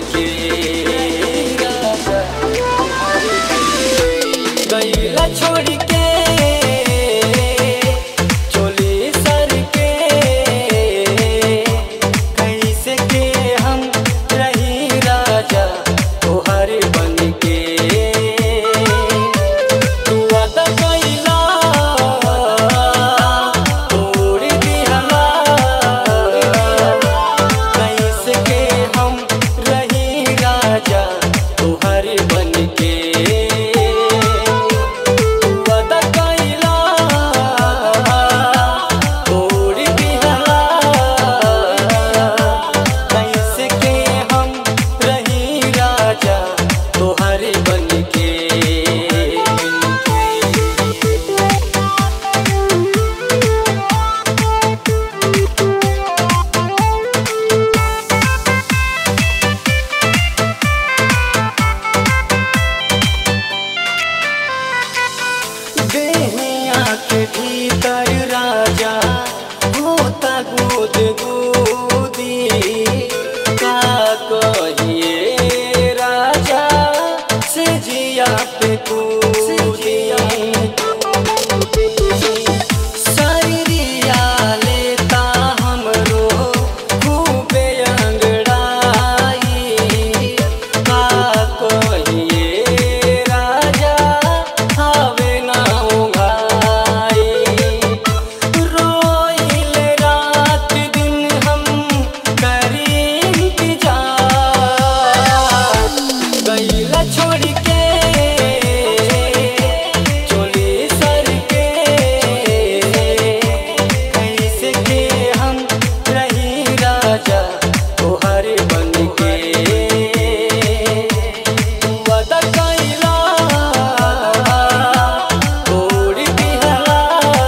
के राजा तोहरे गईला छोड़ के चोली सर के कैसे के हम रही राजा तोहरे बन के तू वादा कइला तोड़ दिहला कैसे के हम रही राजा तोहरे बन के वादा कइला तोड़ दिहला कैसे के हम रही राजा तोहरे बन के देहिया के भीतर राजा होता गुद गुदी का कहिए राजा से जिया पे कूदी सरिया लेता हमरो खूबे अंगड़ाई का कहिए राजा हवे ना उघाई रोइले रात दिन हम करी इंतजार गईला छोड़ के चोली सर के कैसे के हम रही राजा तोहरे बन के वादा कइला तोड़ दिहला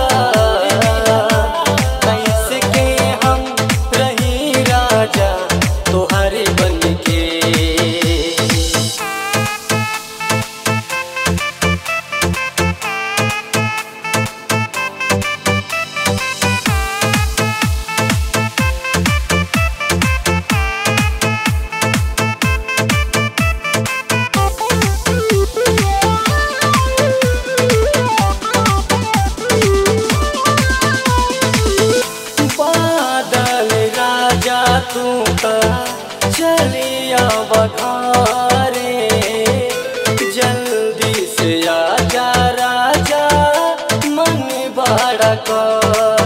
कैसे के हम रही राजा तोहरे बन के बादल राजा तू का चलिया बघारे जल्दी से आजा राजा मन बड़ा कर